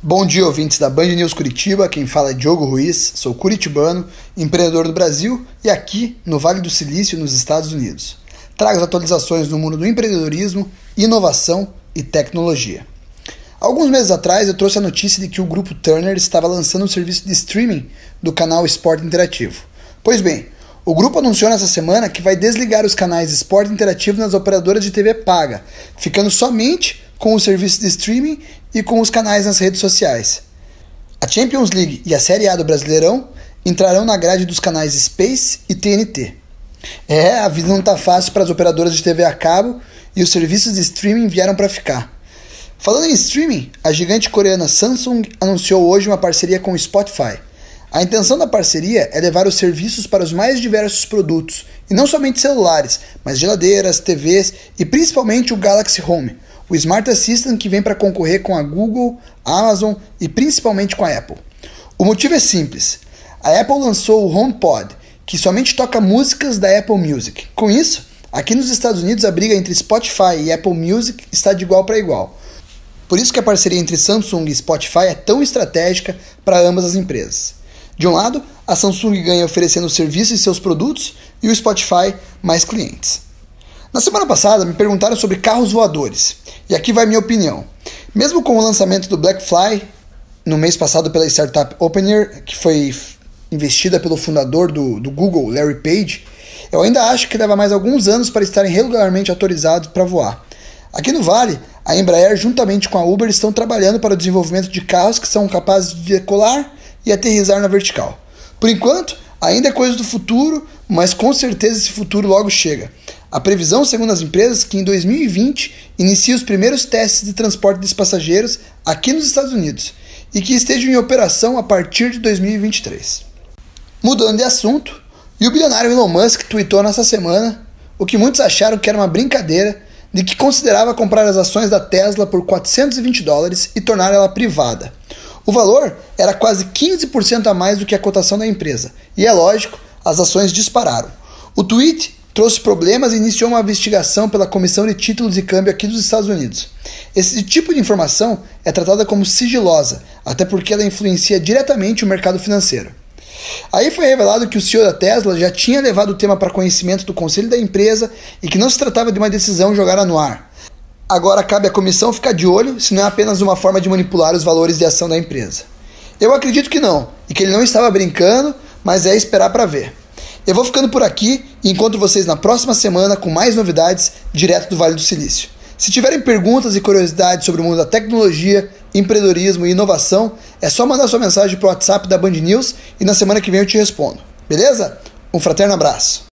Bom dia, ouvintes da Band News Curitiba, quem fala é Diogo Ruiz, sou curitibano, empreendedor do Brasil e aqui no Vale do Silício, nos Estados Unidos. Trago atualizações no mundo do empreendedorismo, inovação e tecnologia. Alguns meses atrás eu trouxe a notícia de que o grupo Turner estava lançando um serviço de streaming do canal Esporte Interativo. Pois bem, o grupo anunciou nessa semana que vai desligar os canais Esporte Interativo nas operadoras de TV paga, ficando somente com o serviço de streaming e com os canais nas redes sociais. A Champions League e a Série A do Brasileirão entrarão na grade dos canais Space e TNT. A vida não está fácil para as operadoras de TV a cabo e os serviços de streaming vieram para ficar. Falando em streaming, a gigante coreana Samsung anunciou hoje uma parceria com o Spotify. A intenção da parceria é levar os serviços para os mais diversos produtos, e não somente celulares, mas geladeiras, TVs e principalmente o Galaxy Home, o Smart Assistant que vem para concorrer com a Google, a Amazon e principalmente com a Apple. O motivo é simples. A Apple lançou o HomePod, que somente toca músicas da Apple Music. Com isso, aqui nos Estados Unidos a briga entre Spotify e Apple Music está de igual para igual. Por isso que a parceria entre Samsung e Spotify é tão estratégica para ambas as empresas. De um lado, a Samsung ganha oferecendo serviços e seus produtos e o Spotify mais clientes. Na semana passada me perguntaram sobre carros voadores, e aqui vai minha opinião. Mesmo com o lançamento do Blackfly, no mês passado pela startup Opener, que foi investida pelo fundador do Google, Larry Page, eu ainda acho que leva mais alguns anos para estarem regularmente autorizados para voar. Aqui no Vale, a Embraer juntamente com a Uber estão trabalhando para o desenvolvimento de carros que são capazes de decolar e aterrissar na vertical. Por enquanto, ainda é coisa do futuro, mas com certeza esse futuro logo chega. A previsão, segundo as empresas, é que em 2020 inicie os primeiros testes de transporte de passageiros aqui nos Estados Unidos e que estejam em operação a partir de 2023. Mudando de assunto, e o bilionário Elon Musk tweetou nessa semana o que muitos acharam que era uma brincadeira, de que considerava comprar as ações da Tesla por $420 e tornar ela privada. O valor era quase 15% a mais do que a cotação da empresa, e é lógico, as ações dispararam. O tweet trouxe problemas e iniciou uma investigação pela Comissão de Títulos de Câmbio aqui dos Estados Unidos. Esse tipo de informação é tratada como sigilosa, até porque ela influencia diretamente o mercado financeiro. Aí foi revelado que o CEO da Tesla já tinha levado o tema para conhecimento do conselho da empresa e que não se tratava de uma decisão jogada no ar. Agora cabe à comissão ficar de olho se não é apenas uma forma de manipular os valores de ação da empresa. Eu acredito que não, e que ele não estava brincando, mas é esperar para ver. Eu vou ficando por aqui e encontro vocês na próxima semana com mais novidades direto do Vale do Silício. Se tiverem perguntas e curiosidades sobre o mundo da tecnologia, empreendedorismo e inovação, é só mandar sua mensagem para o WhatsApp da Band News e na semana que vem eu te respondo. Beleza? Um fraterno abraço.